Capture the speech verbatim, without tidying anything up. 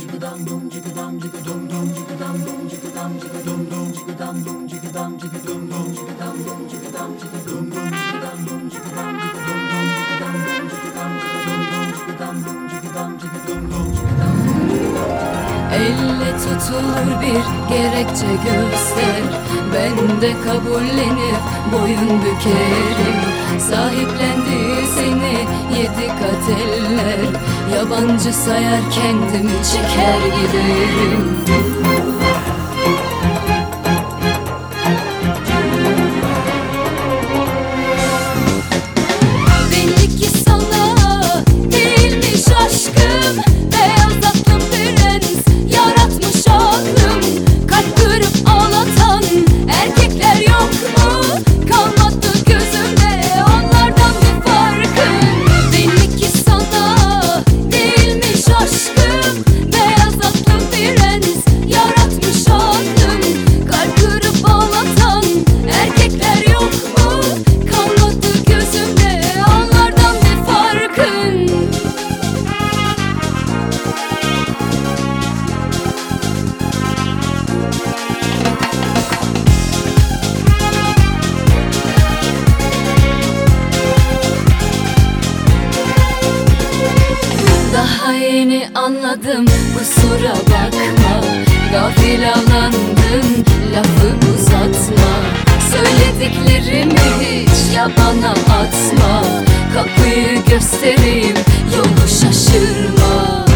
Elle tutulur bir gerekçe göster, ben de kabullenip boyun bükerim. Sahiplendi seni yedi kat eller, yabancı sayar kendimi çeker giderim. Daha yeni anladım, kusura bakma. Gafil avlandım, lafı uzatma. Söylediklerimi hiç yabana atma. Kapıyı göstereyim, yolu şaşırma.